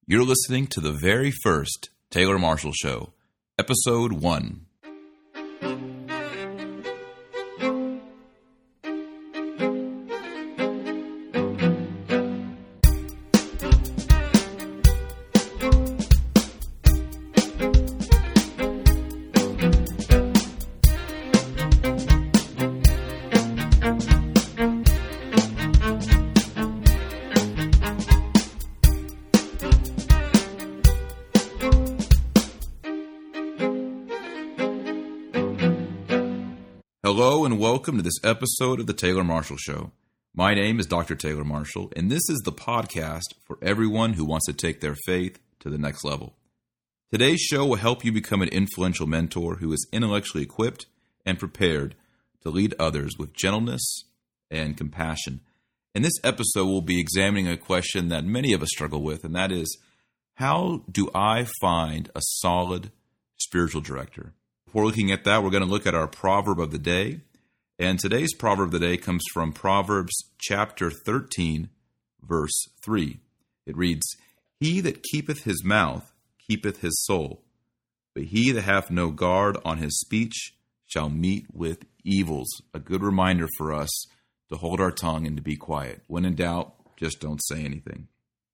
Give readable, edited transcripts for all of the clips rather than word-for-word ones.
You're listening to the very first Taylor Marshall Show, Episode 1. Hello and welcome to this episode of the Taylor Marshall Show. My name is Dr. Taylor Marshall, and this is the podcast for everyone who wants to take their faith to the next level. Today's show will help you become an influential mentor who is intellectually equipped and prepared to lead others with gentleness and compassion. In this episode, we'll be examining a question that many of us struggle with, and that is, how do I find a solid spiritual director? Before looking at that, we're going to look at our proverb of the day. And today's proverb of the day comes from Proverbs chapter 13, verse 3. It reads, "He that keepeth his mouth keepeth his soul, but he that hath no guard on his speech shall meet with evils." A good reminder for us to hold our tongue and to be quiet. When in doubt, just don't say anything.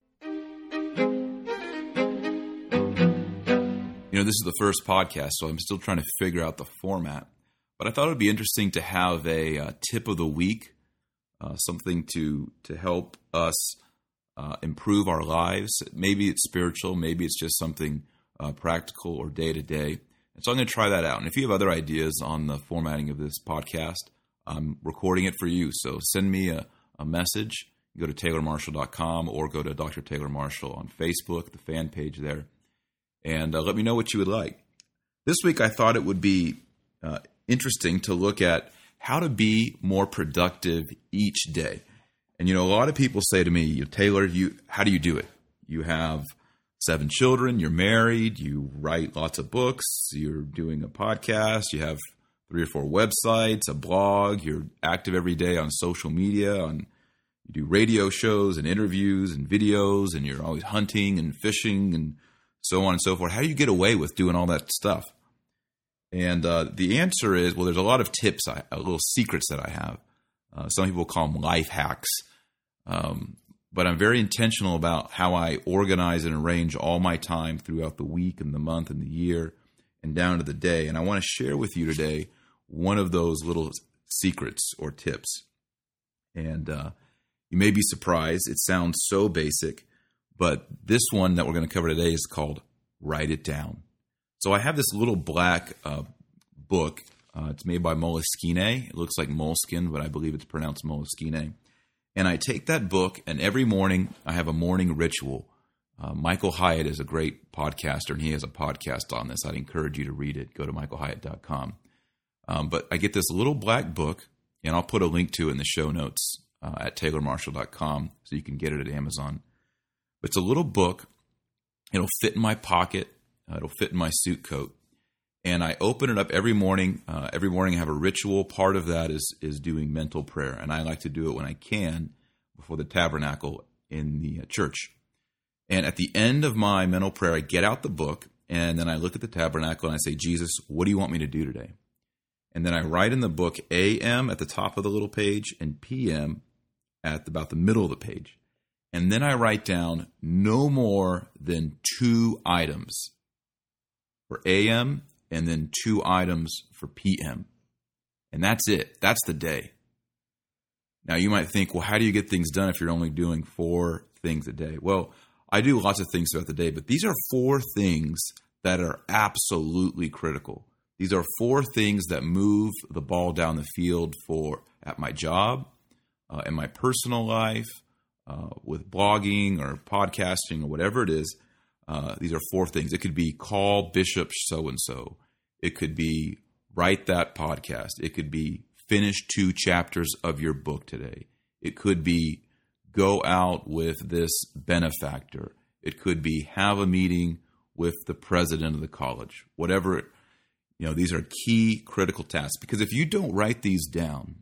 This is the first podcast, so I'm still trying to figure out the format. But I thought it would be interesting to have a tip of the week, something to help us improve our lives. Maybe it's spiritual, maybe it's just something practical or day-to-day. And so I'm going to try that out. And if you have other ideas on the formatting of this podcast, I'm recording it for you. So send me a message. You go to taylormarshall.com or go to Dr. Taylor Marshall on Facebook, the fan page there. And let me know what you would like. This week, I thought it would be interesting to look at how to be more productive each day. And, a lot of people say to me, Taylor, how do you do it? You have 7 children, you're married, you write lots of books, you're doing a podcast, you have 3 or 4 websites, a blog, you're active every day on social media, you do radio shows and interviews and videos, and you're always hunting and fishing and so on and so forth. How do you get away with doing all that stuff? And the answer is, there's a lot of tips, little secrets that I have. Some people call them life hacks. But I'm very intentional about how I organize and arrange all my time throughout the week and the month and the year and down to the day. And I want to share with you today one of those little secrets or tips. And you may be surprised. It sounds so basic. But this one that we're going to cover today is called Write It Down. So I have this little black book. It's made by Moleskine. It looks like moleskin, but I believe it's pronounced Moleskine. And I take that book, and every morning I have a morning ritual. Michael Hyatt is a great podcaster, and he has a podcast on this. I'd encourage you to read it. Go to michaelhyatt.com. But I get this little black book, and I'll put a link to it in the show notes at taylormarshall.com so you can get it at Amazon. It's a little book. It'll fit in my pocket. It'll fit in my suit coat. And I open it up every morning. Every morning I have a ritual. Part of that is doing mental prayer. And I like to do it when I can before the tabernacle in the church. And at the end of my mental prayer, I get out the book. And then I look at the tabernacle and I say, Jesus, what do you want me to do today? And then I write in the book AM at the top of the little page and PM at about the middle of the page. And then I write down no more than 2 items for AM and then 2 items for PM. And that's it. That's the day. Now you might think, how do you get things done if you're only doing 4 things a day? Well, I do lots of things throughout the day, but these are 4 things that are absolutely critical. These are 4 things that move the ball down the field at my job, in my personal life, with blogging or podcasting or whatever it is. These are 4 things. It could be call Bishop so-and-so. It could be write that podcast. It could be finish 2 chapters of your book today. It could be go out with this benefactor. It could be have a meeting with the president of the college. Whatever, these are key critical tasks. Because if you don't write these down,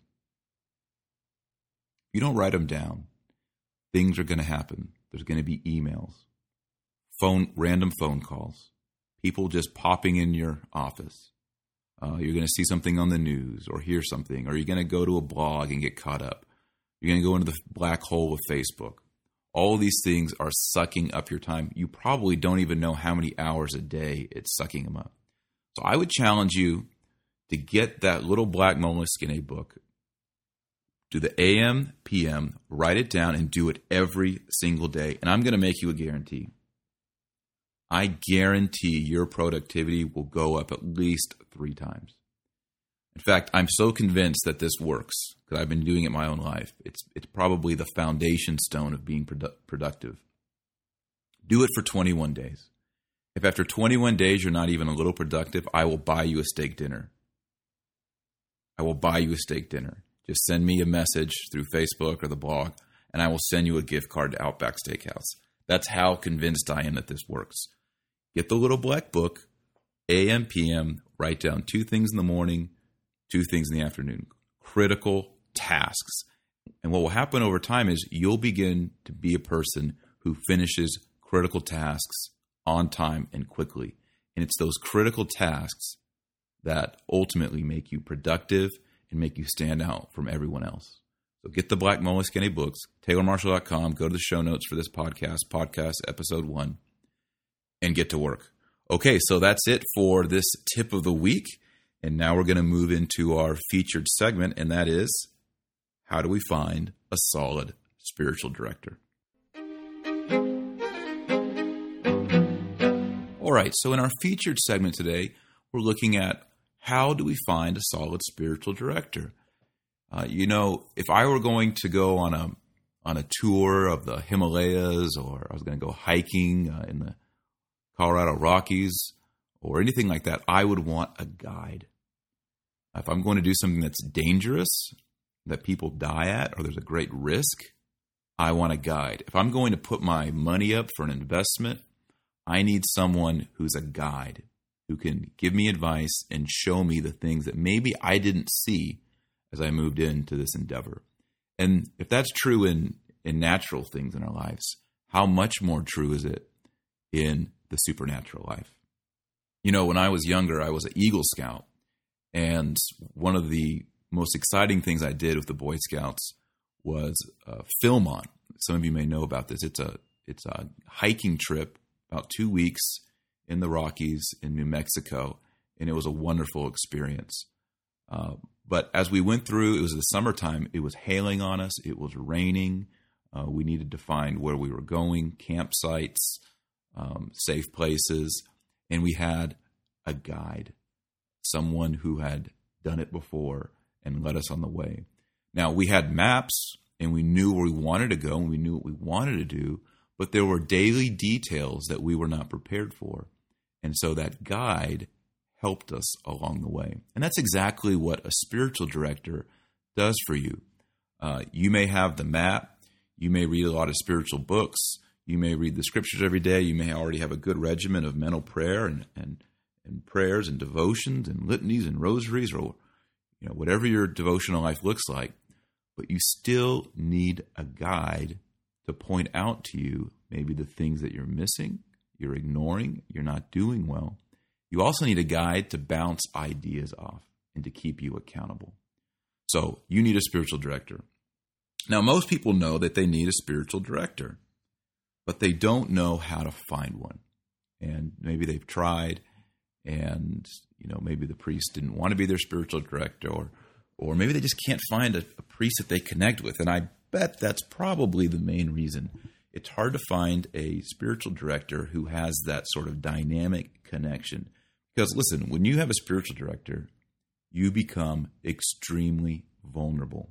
things are going to happen. There's going to be emails, random phone calls, people just popping in your office. You're going to see something on the news or hear something, or you're going to go to a blog and get caught up. You're going to go into the black hole of Facebook. All of these things are sucking up your time. You probably don't even know how many hours a day it's sucking them up. So I would challenge you to get that little black moleskin a book. Do the AM, PM, write it down, and do it every single day. And I'm going to make you a guarantee. I guarantee your productivity will go up at least 3 times. In fact, I'm so convinced that this works because I've been doing it my own life. It's probably the foundation stone of being productive. Do it for 21 days. If after 21 days you're not even a little productive, I will buy you a steak dinner. I will buy you a steak dinner. Just send me a message through Facebook or the blog, and I will send you a gift card to Outback Steakhouse. That's how convinced I am that this works. Get the little black book, AM, PM, write down 2 things in the morning, 2 things in the afternoon. Critical tasks. And what will happen over time is you'll begin to be a person who finishes critical tasks on time and quickly. And it's those critical tasks that ultimately make you productive and make you stand out from everyone else. So get the Black Moleskin books, TaylorMarshall.com, go to the show notes for this podcast episode 1, and get to work. Okay, so that's it for this tip of the week. And now we're going to move into our featured segment, and that is, how do we find a solid spiritual director? All right, so in our featured segment today, we're looking at how do we find a solid spiritual director? If I were going to go on a tour of the Himalayas, or I was going to go hiking in the Colorado Rockies or anything like that, I would want a guide. If I'm going to do something that's dangerous, that people die at, or there's a great risk, I want a guide. If I'm going to put my money up for an investment, I need someone who's a guide, who can give me advice and show me the things that maybe I didn't see as I moved into this endeavor. And if that's true in natural things in our lives, how much more true is it in the supernatural life? When I was younger, I was an Eagle Scout. And one of the most exciting things I did with the Boy Scouts was Philmont. Some of you may know about this. It's a hiking trip, about 2 weeks in the Rockies in New Mexico, and it was a wonderful experience. But as we went through, it was the summertime. It was hailing on us. It was raining. We needed to find where we were going, campsites, safe places, and we had a guide, someone who had done it before and led us on the way. Now, we had maps, and we knew where we wanted to go, and we knew what we wanted to do, but there were daily details that we were not prepared for. And so that guide helped us along the way. And that's exactly what a spiritual director does for you. You may have the map. You may read a lot of spiritual books. You may read the scriptures every day. You may already have a good regimen of mental prayer and prayers and devotions and litanies and rosaries, or whatever your devotional life looks like. But you still need a guide to point out to you maybe the things that you're missing, you're ignoring, you're not doing well. You also need a guide to bounce ideas off and to keep you accountable. So you need a spiritual director. Now, most people know that they need a spiritual director, but they don't know how to find one. And maybe they've tried, and maybe the priest didn't want to be their spiritual director, or maybe they just can't find a priest that they connect with. And I bet that's probably the main reason. It's hard to find a spiritual director who has that sort of dynamic connection. Because listen, when you have a spiritual director, you become extremely vulnerable.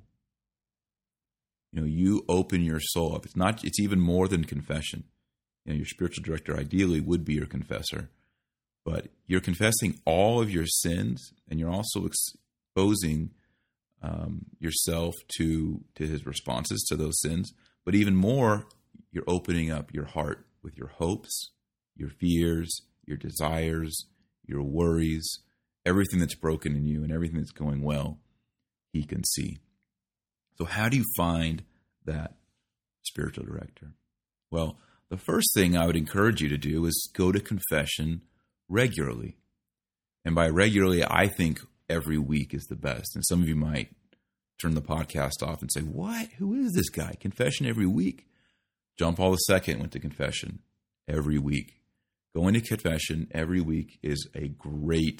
You open your soul up. It's even more than confession. Your spiritual director ideally would be your confessor, but you're confessing all of your sins, and you're also exposing yourself to his responses to those sins. But even more, you're opening up your heart with your hopes, your fears, your desires, your worries, everything that's broken in you and everything that's going well, he can see. So how do you find that spiritual director? Well, The first thing I would encourage you to do is go to confession regularly. And by regularly, I think every week is the best. And some of you might turn the podcast off and say, what? Who is this guy? Confession every week? John Paul II went to confession every week. Going to confession every week is a great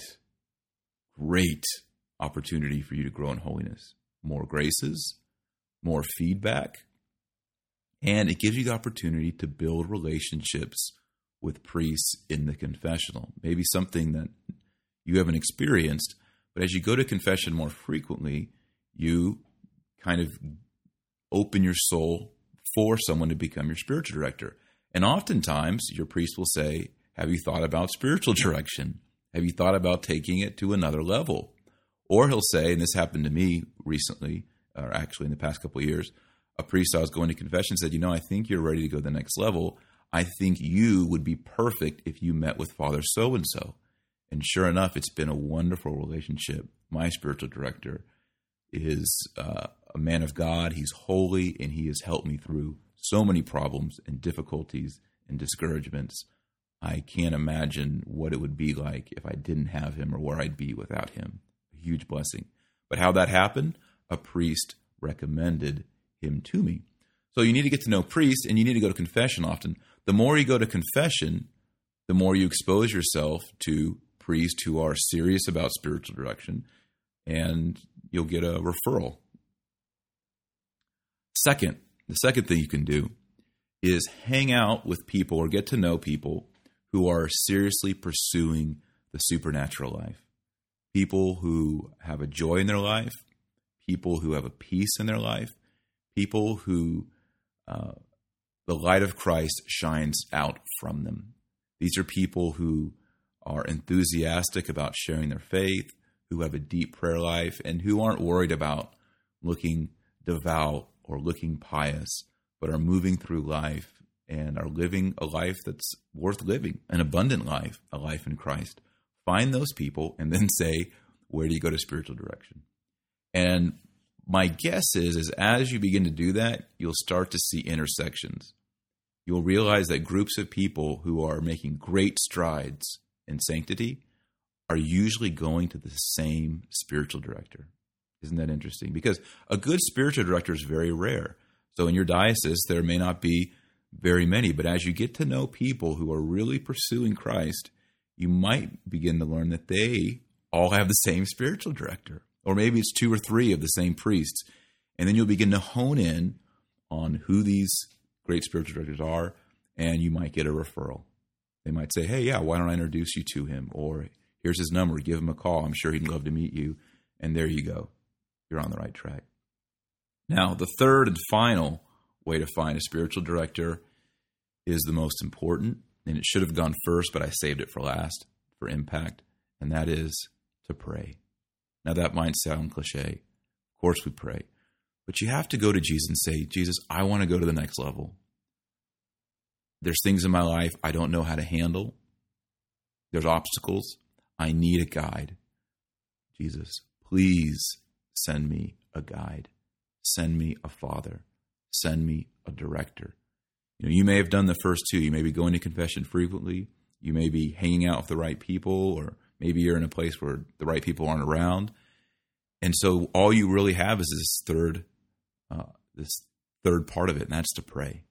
opportunity for you to grow in holiness. More graces, more feedback, and it gives you the opportunity to build relationships with priests in the confessional. Maybe something that you haven't experienced, but as you go to confession more frequently, you kind of open your soul for someone to become your spiritual director. And oftentimes, your priest will say, have you thought about spiritual direction? Have you thought about taking it to another level? Or he'll say, and this happened to me recently, or actually in the past couple of years, a priest I was going to confession said, I think you're ready to go to the next level. I think you would be perfect if you met with Father so-and-so. And sure enough, it's been a wonderful relationship. My spiritual director is a man of God. He's holy, and he has helped me through so many problems and difficulties and discouragements. I can't imagine what it would be like if I didn't have him or where I'd be without him. A huge blessing. But how that happened? A priest recommended him to me. So you need to get to know priests, and you need to go to confession often. The more you go to confession, the more you expose yourself to priests who are serious about spiritual direction, and you'll get a referral. The second thing you can do is hang out with people or get to know people who are seriously pursuing the supernatural life. People who have a joy in their life, people who have a peace in their life, people who the light of Christ shines out from them. These are people who are enthusiastic about sharing their faith, who have a deep prayer life, and who aren't worried about looking devout or looking pious, but are moving through life and are living a life that's worth living, an abundant life, a life in Christ. Find those people and then say, where do you go to spiritual direction? And my guess is as you begin to do that, you'll start to see intersections. You'll realize that groups of people who are making great strides in sanctity are usually going to the same spiritual director. Isn't that interesting? Because a good spiritual director is very rare. So in your diocese, there may not be very many, but as you get to know people who are really pursuing Christ, you might begin to learn that they all have the same spiritual director. Or maybe it's 2 or 3 of the same priests. And then you'll begin to hone in on who these great spiritual directors are, and you might get a referral. They might say, hey, yeah, why don't I introduce you to him? Or here's his number, give him a call. I'm sure he'd love to meet you. And there you go. You're on the right track. Now, the third and final way to find a spiritual director is the most important, and it should have gone first, but I saved it for last for impact, and that is to pray. Now, that might sound cliche. Of course we pray. But you have to go to Jesus and say, Jesus, I want to go to the next level. There's things in my life I don't know how to handle. There's obstacles. I need a guide. Jesus, please send me a guide. Send me a father. Send me a director. You may have done the first 2. You may be going to confession frequently. You may be hanging out with the right people, or maybe you're in a place where the right people aren't around. And so all you really have is this third part of it, and that's to pray.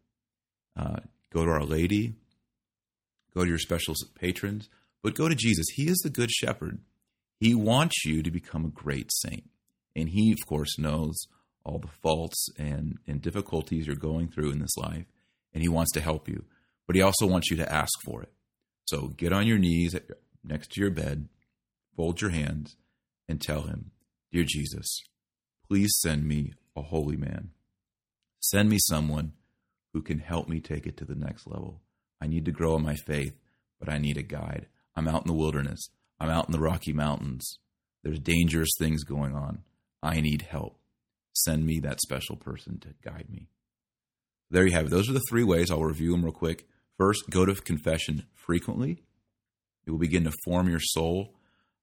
Go to Our Lady. Go to your special patrons. But go to Jesus. He is the good shepherd. He wants you to become a great saint. And he, of course, knows all the faults and difficulties you're going through in this life. And he wants to help you. But he also wants you to ask for it. So get on your knees next to your bed, fold your hands, and tell him, Dear Jesus, please send me a holy man. Send me someone who can help me take it to the next level. I need to grow in my faith, but I need a guide. I'm out in the wilderness. I'm out in the Rocky Mountains. There's dangerous things going on. I need help. Send me that special person to guide me. There you have it. Those are the 3 ways. I'll review them real quick. First, go to confession frequently. It will begin to form your soul,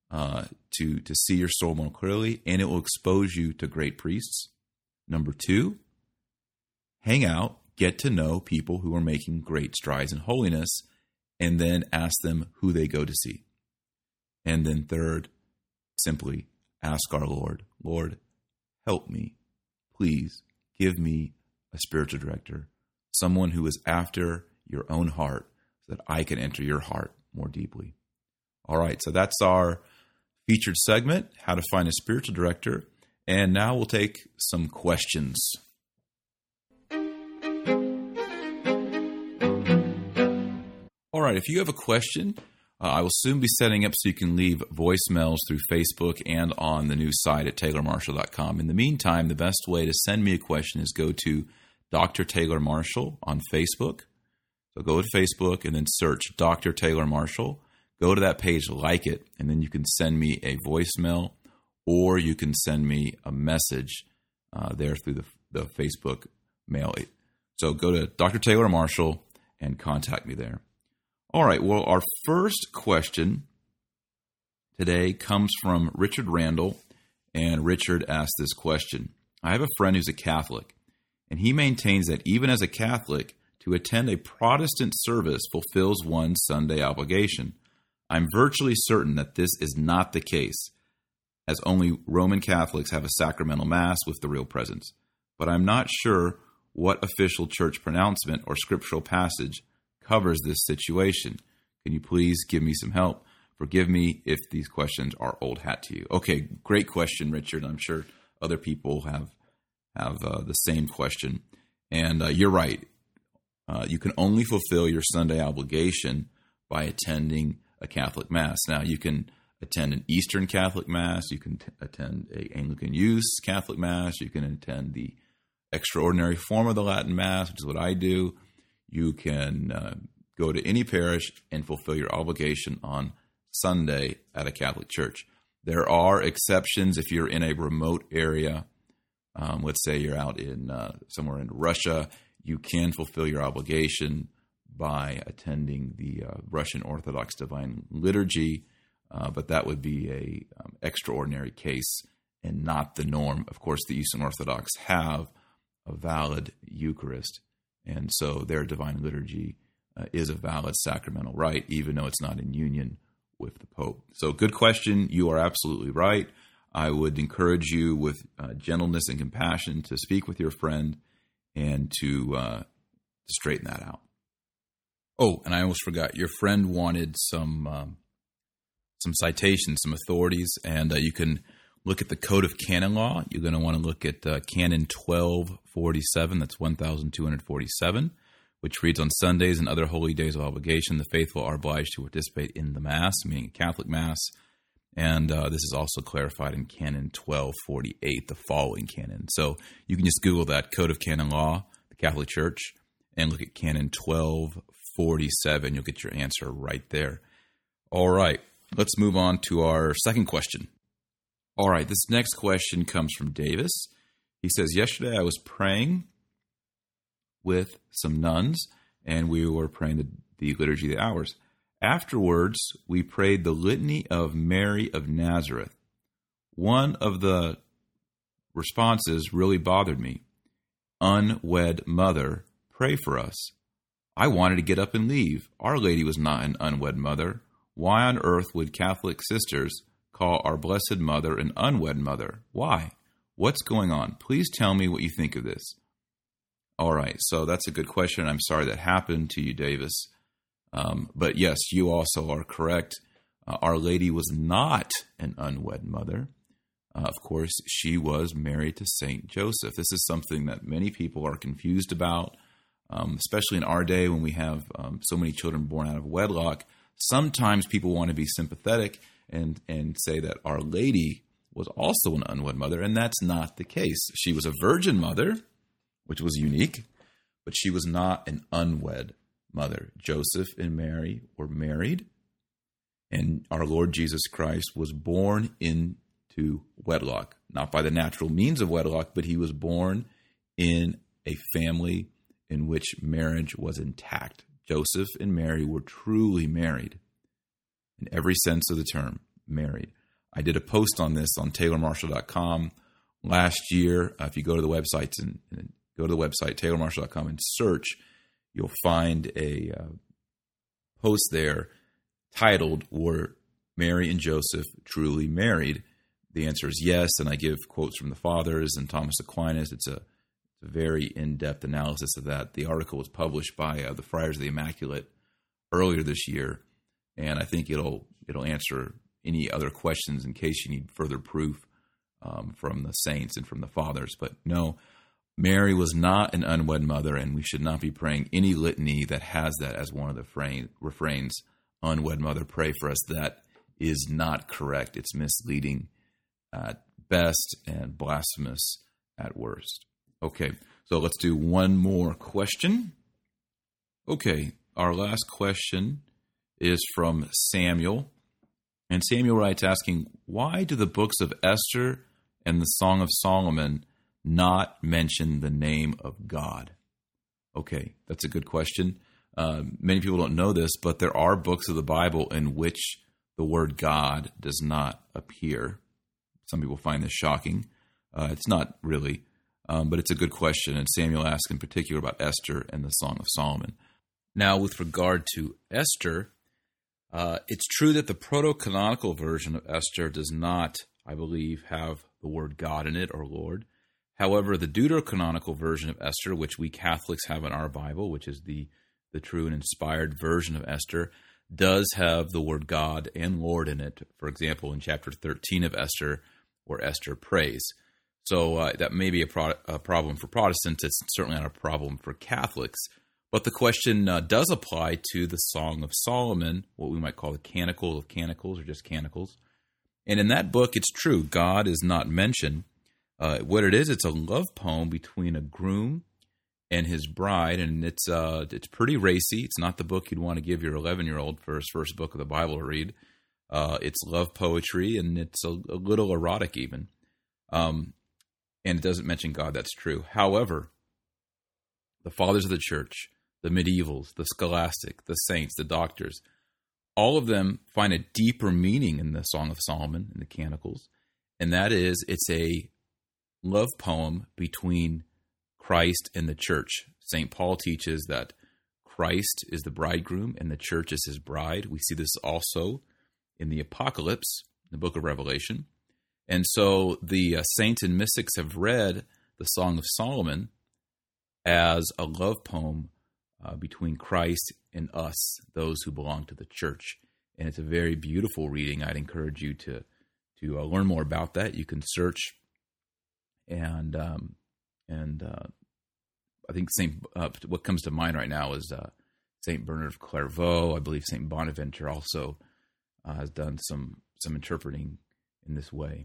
to see your soul more clearly, and it will expose you to great priests. Number 2, hang out, get to know people who are making great strides in holiness, and then ask them who they go to see. And then third, simply ask our Lord, Lord, help me. Please give me a spiritual director, someone who is after your own heart, so that I can enter your heart more deeply. All right, so that's our featured segment, how to find a spiritual director. And now we'll take some questions. All right, if you have a question, I will soon be setting up so you can leave voicemails through Facebook and on the new site at TaylorMarshall.com. In the meantime, the best way to send me a question is go to Dr. Taylor Marshall on Facebook. So go to Facebook and then search Dr. Taylor Marshall. Go to that page, like it, and then you can send me a voicemail or you can send me a message there through the Facebook mail. So go to Dr. Taylor Marshall and contact me there. All right, well, our first question today comes from Richard Randall, and Richard asked this question. I have a friend who's a Catholic, and he maintains that even as a Catholic, to attend a Protestant service fulfills one's Sunday obligation. I'm virtually certain that this is not the case, as only Roman Catholics have a sacramental Mass with the real presence. But I'm not sure what official church pronouncement or scriptural passage covers this situation. Can you please give me some help? Forgive me if these questions are old hat to you. Okay, great question, Richard. I'm sure other people have the same question. And you're right. You can only fulfill your Sunday obligation by attending a Catholic Mass. Now, you can attend an Eastern Catholic Mass. You can attend a Anglican Use Catholic Mass. You can attend the extraordinary form of the Latin Mass, which is what I do. You can go to any parish and fulfill your obligation on Sunday at a Catholic church. There are exceptions if you're in a remote area. Let's say you're out in somewhere in Russia. You can fulfill your obligation by attending the Russian Orthodox Divine Liturgy, but that would be a extraordinary case and not the norm. Of course, the Eastern Orthodox have a valid Eucharist, and so their Divine Liturgy is a valid sacramental rite, even though it's not in union with the Pope. So good question. You are absolutely right. I would encourage you with gentleness and compassion to speak with your friend and to straighten that out. Oh, and I almost forgot. Your friend wanted some citations, some authorities, and you can look at the Code of Canon Law. You're going to want to look at Canon 1247. That's 1247, which reads, on Sundays and other holy days of obligation, the faithful are obliged to participate in the Mass, meaning a Catholic Mass. And this is also clarified in Canon 1248, the following canon. So you can just Google that, Code of Canon Law, the Catholic Church, and look at Canon 1247. You'll get your answer right there. All right, let's move on to our second question. All right, this next question comes from Davis. He says, yesterday I was praying with some nuns, and we were praying the Liturgy of the Hours. Afterwards, we prayed the Litany of Mary of Nazareth. One of the responses really bothered me. Unwed mother, pray for us. I wanted to get up and leave. Our Lady was not an unwed mother. Why on earth would Catholic sisters call our Blessed Mother an unwed mother? Why? What's going on? Please tell me what you think of this. All right, so that's a good question. I'm sorry that happened to you, Davis. But yes, you also are correct. Our Lady was not an unwed mother. Of course, she was married to Saint Joseph. This is something that many people are confused about, especially in our day when we have so many children born out of wedlock. Sometimes people want to be sympathetic and say that Our Lady was also an unwed mother, and that's not the case. She was a virgin mother, which was unique, but she was not an unwed mother. Joseph and Mary were married, and our Lord Jesus Christ was born into wedlock, not by the natural means of wedlock, but he was born in a family in which marriage was intact. Joseph and Mary were truly married in every sense of the term, married. I did a post on this on TaylorMarshall.com last year. If you go to the websites and go to the website, taylormarshall.com, and search. You'll find a post there titled, "Were Mary and Joseph truly married?" The answer is yes, and I give quotes from the Fathers and Thomas Aquinas. It's a very in-depth analysis of that. The article was published by the Friars of the Immaculate earlier this year, and I think it'll answer any other questions in case you need further proof from the saints and from the Fathers. But no, Mary was not an unwed mother, and we should not be praying any litany that has that as one of the refrains. Unwed mother, pray for us. That is not correct. It's misleading at best and blasphemous at worst. Okay, so let's do one more question. Okay, our last question is from Samuel. And Samuel writes asking, why do the books of Esther and the Song of Solomon not mention the name of God? Okay, that's a good question. Many people don't know this, but there are books of the Bible in which the word God does not appear. Some people find this shocking. It's not really, but it's a good question. And Samuel asks in particular about Esther and the Song of Solomon. Now, with regard to Esther, it's true that the proto-canonical version of Esther does not, I believe, have the word God in it or Lord. However, the deuterocanonical version of Esther, which we Catholics have in our Bible, which is the true and inspired version of Esther, does have the word God and Lord in it. For example, in chapter 13 of Esther, where Esther prays. So that may be a problem for Protestants. It's certainly not a problem for Catholics. But the question does apply to the Song of Solomon, what we might call the Canticle of Canticles, or just Canticles. And in that book, it's true, God is not mentioned. What it is, it's a love poem between a groom and his bride, and it's pretty racy. It's not the book you'd want to give your 11-year-old for his first book of the Bible to read. It's love poetry, and it's a little erotic even. And it doesn't mention God, that's true. However, the fathers of the church, the medievals, the scholastic, the saints, the doctors, all of them find a deeper meaning in the Song of Solomon, in the Canticles, and that is it's a love poem between Christ and the church. St. Paul teaches that Christ is the bridegroom and the church is his bride. We see this also in the Apocalypse, the book of Revelation. And so the saints and mystics have read the Song of Solomon as a love poem between Christ and us, those who belong to the church. And it's a very beautiful reading. I'd encourage you to learn more about that. You can search, and I think what comes to mind right now is Saint Bernard of Clairvaux. I believe Saint Bonaventure also has done some interpreting in this way.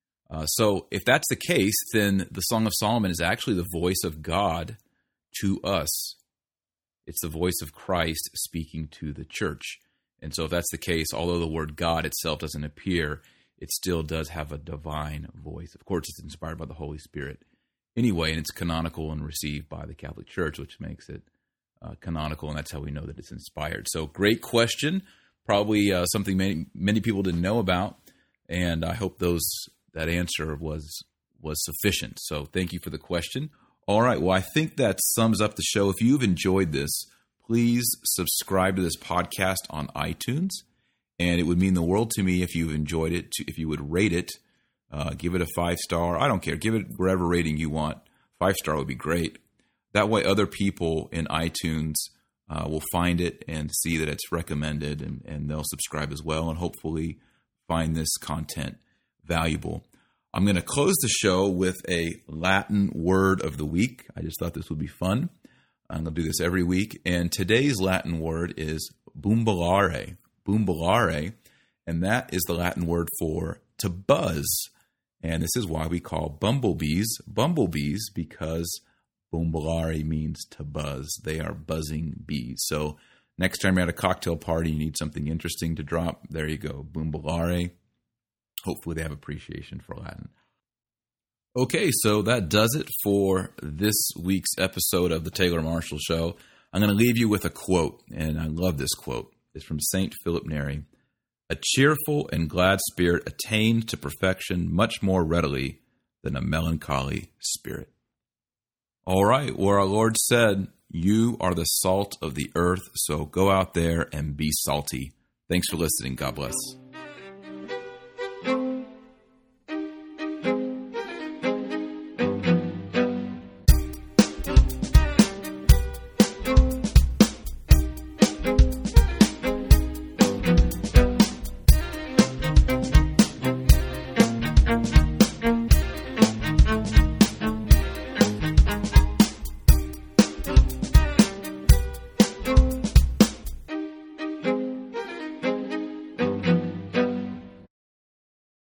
So if that's the case, then the Song of Solomon is actually the voice of God to us. It's the voice of Christ speaking to the church. And so if that's the case, although the word God itself doesn't appear, it still does have a divine voice. Of course, it's inspired by the Holy Spirit anyway, and it's canonical and received by the Catholic Church, which makes it canonical, and that's how we know that it's inspired. So great question, probably something many people didn't know about, and I hope that answer was sufficient. So thank you for the question. All right, well, I think that sums up the show. If you've enjoyed this, please subscribe to this podcast on iTunes, and it would mean the world to me if you've enjoyed it, if you would rate it, give it a 5-star. I don't care. Give it whatever rating you want. 5-star would be great. That way other people in iTunes will find it and see that it's recommended, and they'll subscribe as well and hopefully find this content valuable. I'm going to close the show with a Latin word of the week. I just thought this would be fun. I'm going to do this every week. And today's Latin word is bumbalare. Bumbalare. And that is the Latin word for to buzz. And this is why we call bumblebees because bumbalare means to buzz. They are buzzing bees. So next time you're at a cocktail party, you need something interesting to drop. There you go. Bumbalare. Hopefully they have appreciation for Latin. Okay, so that does it for this week's episode of the Taylor Marshall Show. I'm going to leave you with a quote, and I love this quote. It's from St. Philip Neri. A cheerful and glad spirit attains to perfection much more readily than a melancholy spirit. All right. Well, our Lord said, you are the salt of the earth, so go out there and be salty. Thanks for listening. God bless.